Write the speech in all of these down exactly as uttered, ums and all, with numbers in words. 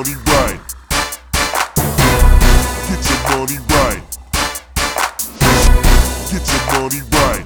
money right. Get your money right. Get your money right.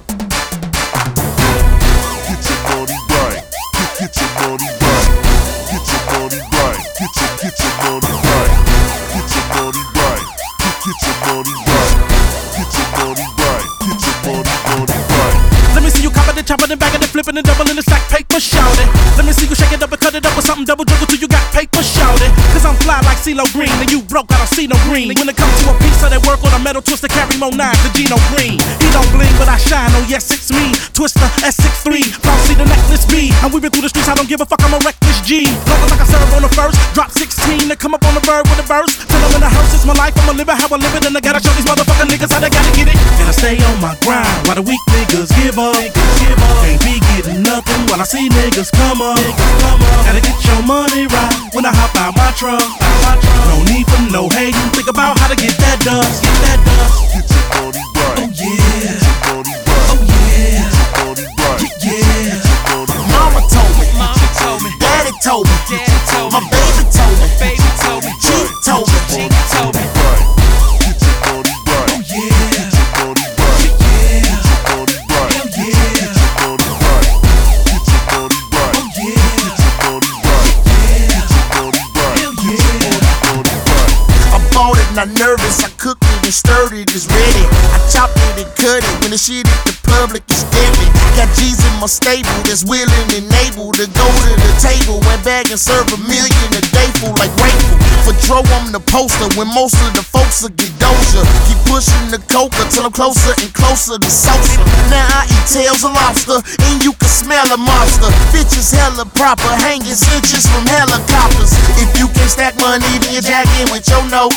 Get your money right. Get, get your money right. Get your money right. Get your get your money right. Get your money right. Get, get your money right. Get your money right. Get your money money right. Let me see you copping and chopping and bagging and flipping and doubling the stack paper, shout it. Let me see you shake it up and cut it up with something double juggle till you got paper, shout it. Cause I'm fly like CeeLo Green and you broke, I don't see no green. When it comes to a piece of that work on a metal twister, carry more nines than Gino Green. He don't bling but I shine, oh yes it's me. Twister S six three, Bouncy the necklace B. I'm weaving through the streets, I don't give a fuck, I'm a reckless G. Looking like I serve on the first, drop sixteen to come up on the bird with a verse. Till I'm in the hearse, it's my life, I'ma live it how I live it. And I gotta show these motherfucking niggas how they gotta get it. And I stay on my grind while the weak niggas give up. Give up. Can't be getting nothing while I see niggas come up. Niggas come up. Gotta get your money right when I hop out my truck. Out my truck. No need for no hating. Think about how to get that dust. Get that dust. Get your money right. Oh yeah. Get your money right. Oh yeah. Get your money right. Yeah. yeah. Get your money right. Mama told me. Mama told me. Daddy told me. Daddy told me. My baby told me. Baby told me. G told me. G told me. Right. Get your money right. Oh yeah. Get your money right. Yeah. Get your money right. Hell Get yeah. your money right. Get your money right. Oh yeah. Get your money right. Yeah. Get your money right. Hell Get yeah. your money right. I bought it, not nervous. I cooked it and stirred it, it's ready. I chopped it and cut it. When the shit hit the public, it's deadly. Got G's in my stable that's willing and able to go to the table. Went back and serve a million a day, fool like grateful. For Dro, I'm the poster when most of the folks will get doja. Keep pushing the coca till I'm closer and closer to Sosa. Now I eat tails of lobster and you can smell a monster. Bitches hella proper, hanging snitches from helicopters. If you can't stack money, then you jack in with your nose.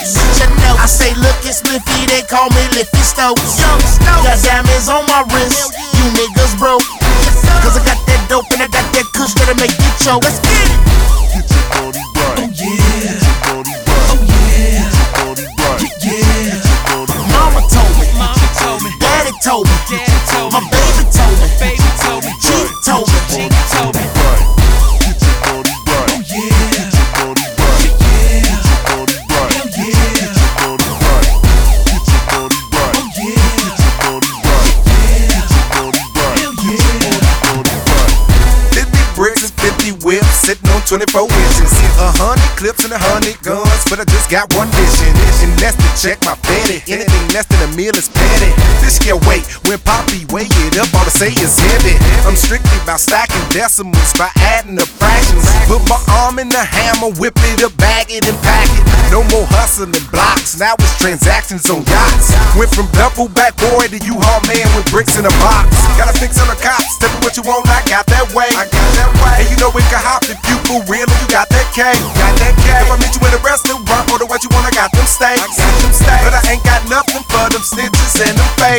I say, look, it's Spliffy, they call me Liffy Stokes. Got diamonds on my wrist, you niggas broke. Cause I got that dope and I got that kush that'll make you choke. Let's get it. Get your money right. Oh yeah. Get your money right. Oh yeah. Get your money right. Yeah. Get your money right. Mama told me. Mama told me. Daddy told me. Daddy told My me. baby told me. Baby told me. G told me. G told me. Right. Get your money right. Oh yeah. Get your money right. Yeah. Get your money right. Hell Get yeah. your money right. Get your money right. Oh yeah. Get your money right. Yeah. Get your money right. Hell Get yeah. your money right. fifty bricks and fifty whips sitting on twenty-four inches. A hundred clips and a hundred guns, but I just got one mission. And that's to check my fatty. Anything less than a meal is petty. This here weight, when Poppy weigh it up, all I say is heavy. I'm strictly about stacking decimals by adding the fractions. Put my arm in the hammer, whip it up, bag it and pack it. No more hustling blocks, now it's transactions on yachts. Went from double back boy to U-Haul man with bricks in a box. Got a fix on the cops, tell me what you want, I got that way. I got that way. And you know we can hop if you for real and you got that K. Got that K. If I meet you in a restaurant, order what you want, I got them steaks. I got them steaks. But I ain't got nothing for them snitches and them fakes.